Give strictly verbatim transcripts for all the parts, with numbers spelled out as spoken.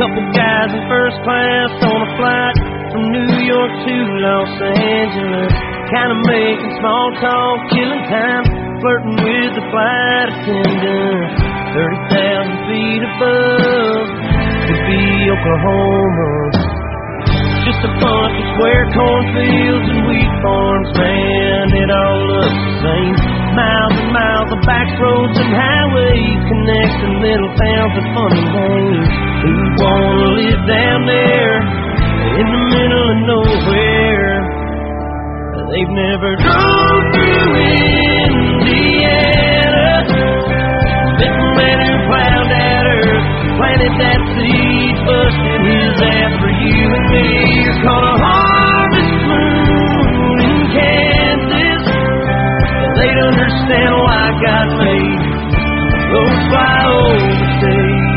Couple guys in first class on a flight from New York to Los Angeles, kind of making small talk, killing time, flirting with the flight attendant. Thirty thousand feet above could be Oklahoma. Just a bunch of square cornfields and wheat farms, man, it all looks the same. Miles and miles of back roads and highways connecting little towns with funny names. Who wanna live down there in the middle of nowhere? They've never drove through Indiana. Been the man who plowed that earth, planted that seed, busted his ass for you and me. You're called a harvest moon in Kansas. They'd understand why God made those flyover states.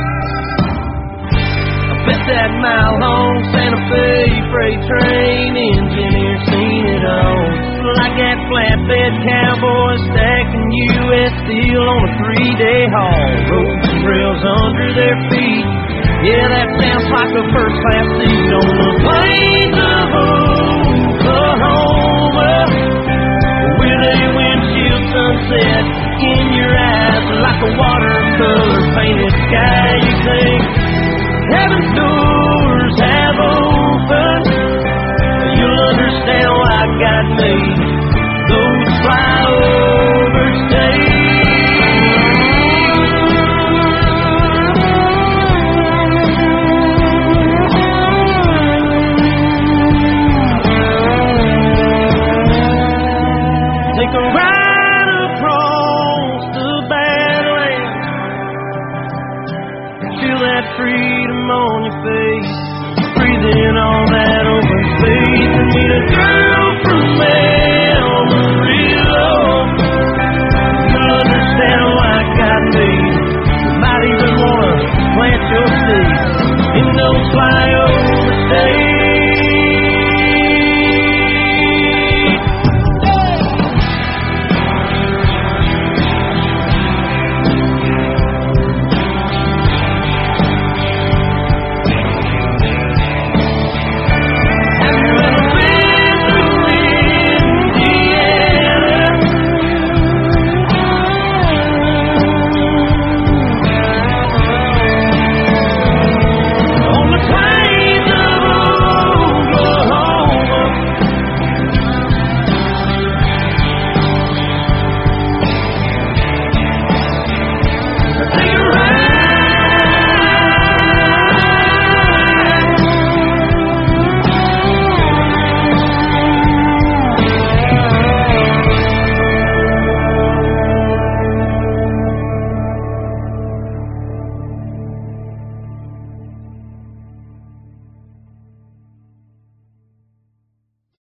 I bet that mile-long Santa Fe freight train engineer seen it all. Like that flatbed cowboy stacking U S steel on a three-day haul. Roads and rails under their feet. Yeah, that sounds like a first-class seat on the plains of Oklahoma, with a windshield sunset in your eyes, like a watercolor painted sky. You think heaven's doors have opened, you'll understand why God made those flyover states. Take a ride across the Badlands, feel that freedom on your face, breathe in all that open space, and meet a girl